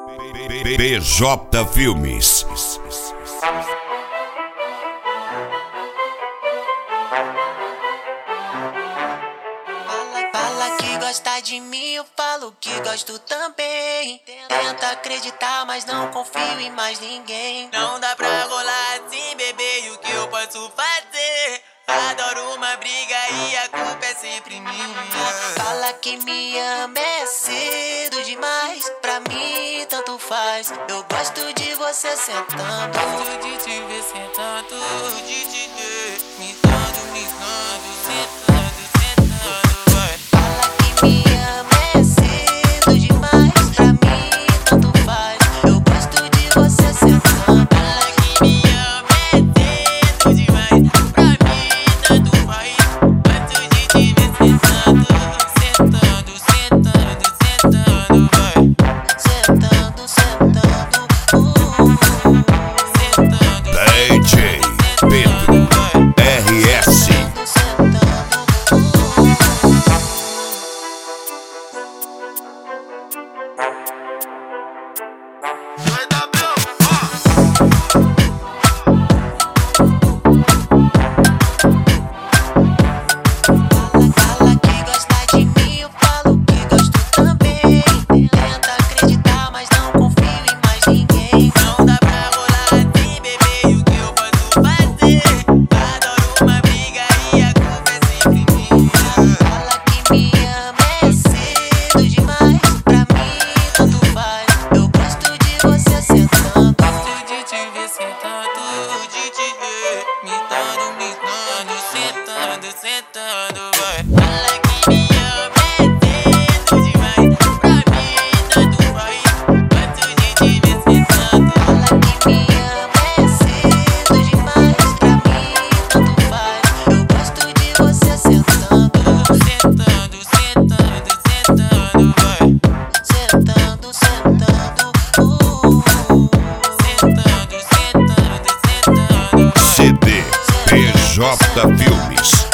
BJ Filmes. Fala que gosta de mim, eu falo que gosto também. Tenta acreditar, mas não confio em mais ninguém. Não dá pra rolar assim, bebê, e o que eu posso fazer? Adoro uma briga e a culpa é sempre minha. Fala que me ama, é cedo demais. Pra mim tanto faz. Eu gosto de você sentando. Gosto de te ver sentando, de te ver me dando, sentando, sentando, vai. Fala que me ama, é cedo demais. Pra mim tanto faz. Eu gosto de você sentando. Fala que me ama, é cedo demais. Pra mim tanto faz. Gosto de te ver sentando, sentando, sentando, sentando, vai. Sentando, sentando, Sentando, DJ Pedro RS. sentando. vai dar meu, Fala que gosta de mim, eu falo que gosto também. Tenta acreditar, mas não confio em mais ninguém. Não dá pra rolar assim, bebê, e o que eu posso fazer? Adoro uma briga e a culpa é sempre minha. Fala que me ama, é cedo demais. Pra mim tanto faz. Eu gosto de você sentando. Gosto de te ver sentando, de te ver me dando, sentando, sentando, vai. Fala que me ama, é cedo demais. Pra mim tanto faz. Gosto de te ver sentando. Fala que me ama, é cedo demais. Pra mim tanto faz. Eu gosto de você sentando. Sentando, sentando, sentando, vai. Sentando, sentando. Sentando, sentando, sentando, vai. CD BJ Filmes.